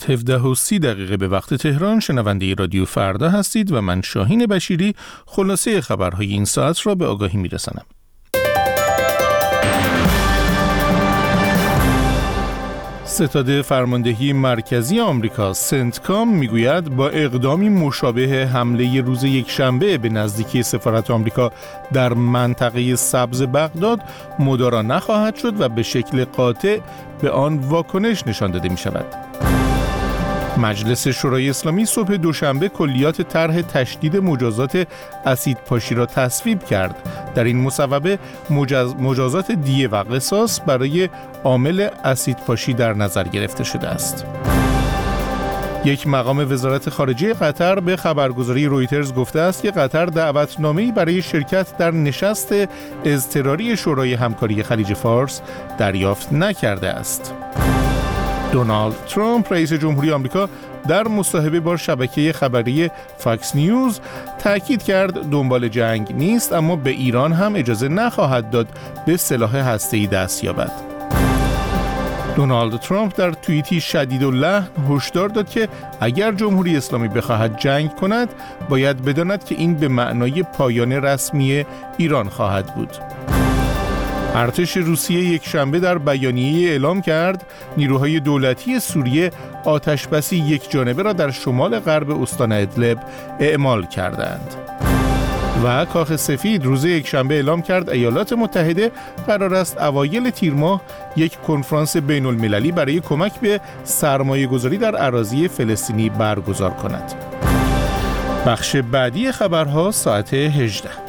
17:30 به وقت تهران شنونده رادیو فردا هستید و من شاهین بشیری خلاصه خبرهای این ساعت را به آگاهی میرسانم. ستاد فرماندهی مرکزی آمریکا سنتکام میگوید با اقدامی مشابه حمله روز یکشنبه به نزدیکی سفارت آمریکا در منطقه سبز بغداد مدارا نخواهد شد و به شکل قاطع به آن واکنش نشان داده می شود. مجلس شورای اسلامی صبح دوشنبه کلیات طرح تشدید مجازات اسیدپاشی را تصویب کرد. در این مصوبه مجازات دیه و قصاص برای عامل اسیدپاشی در نظر گرفته شده است. یک مقام وزارت خارجه قطر به خبرگزاری رویترز گفته است که قطر دعوتنامه‌ای برای شرکت در نشست اضطراری شورای همکاری خلیج فارس دریافت نکرده است. دونالد ترامپ رئیس جمهوری آمریکا در مصاحبه با شبکه خبری فاکس نیوز تاکید کرد دنبال جنگ نیست، اما به ایران هم اجازه نخواهد داد به سلاح هسته‌ای دست یابد. دونالد ترامپ در توییتی شدیداللحن هشدار داد که اگر جمهوری اسلامی بخواهد جنگ کند باید بداند که این به معنای پایان رسمی ایران خواهد بود. ارتش روسیه یک شنبه در بیانیه اعلام کرد نیروهای دولتی سوریه آتشبسی یک جانبه را در شمال غرب استان ادلب اعمال کردند. و کاخ سفید روز یک شنبه اعلام کرد ایالات متحده قرار است اوایل تیر ماه یک کنفرانس بین المللی برای کمک به سرمایه گذاری در اراضی فلسطینی برگزار کند. بخش بعدی خبرها ساعت 18.